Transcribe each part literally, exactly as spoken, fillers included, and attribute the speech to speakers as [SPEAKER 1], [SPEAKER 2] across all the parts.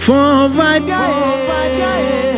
[SPEAKER 1] Forró Vibe, aê.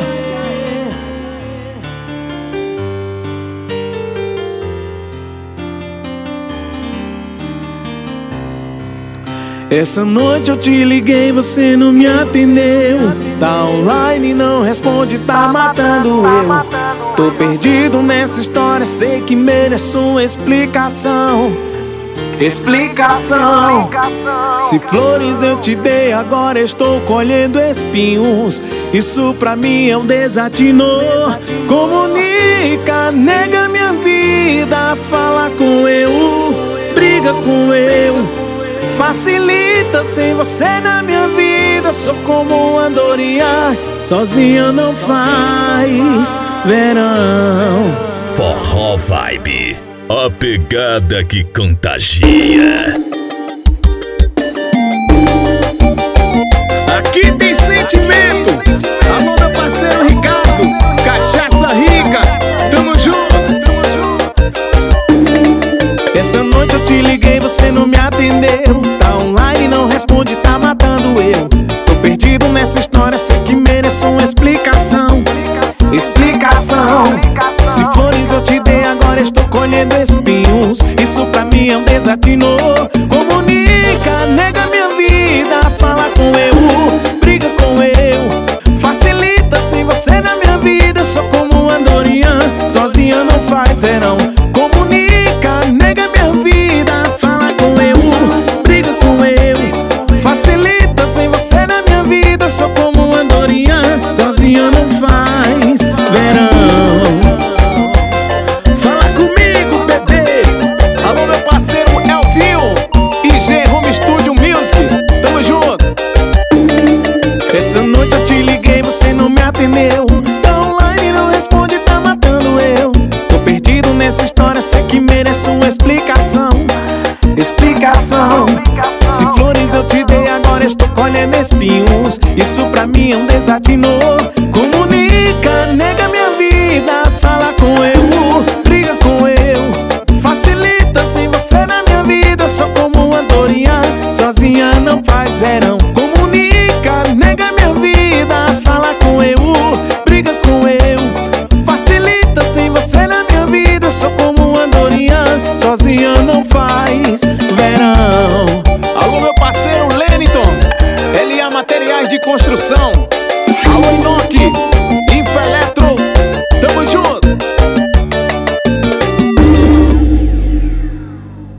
[SPEAKER 1] Essa noite eu te liguei, você não me atendeu. Tá online, não responde, tá matando eu. Tô perdido nessa história, sei que mereço uma explicação. Explicação. Se flores eu te dei, agora estou colhendo espinhos. Isso pra mim é um desatino. Comunica, nega minha vida, fala com eu, briga com eu. Facilita, sem você na minha vida, sou como uma andorinha, sozinha não faz verão.
[SPEAKER 2] Forró Vibe, a pegada que contagia.
[SPEAKER 1] Aqui tem sentimento. Alô, meu parceiro Ricardo, Cachaça Rica, tamo junto, tamo junto. Essa noite eu te liguei, você não me atendeu. Tá online, não responde, tá matando eu. Tô perdido nessa história, sei que mereço uma explicação. Explicação. Se flores eu te dei, agora estou colhendo espinhos. Isso pra mim é um desatino. Comunica, nega minha vida, fala com eu, briga com eu. Facilita, sem você na minha vida, sou como uma andorinha, sozinha não faz verão. Comunica, nega minha vida, fala com eu, briga com eu. Facilita, sem você na minha vida, sou como uma andorinha, sozinha não faz verão. Fala comigo, bebê. Alô, meu parceiro Elvinho e G Home Studio Music, tamo junto. Essa noite eu te liguei, você não me atendeu. Tá online, não responde, tá matando eu. Tô perdido nessa história, sei que mereço uma explicação. Explicação. Se flores eu te dei, agora estou colhendo espinhos. Isso pra mim é um desatino. Comunica, nega minha vida, fala com eu, briga com eu. Facilita, sem você na minha vida, sou como uma andorinha, sozinha não faz verão. Comunica, nega minha vida, fala com eu, briga com eu. Facilita, sem você na minha vida, sou como uma andorinha, sozinha não faz verão. Alô, meu parceiro Leniton, L A Materiais de Construção. Alô, Inoki, Infeletro,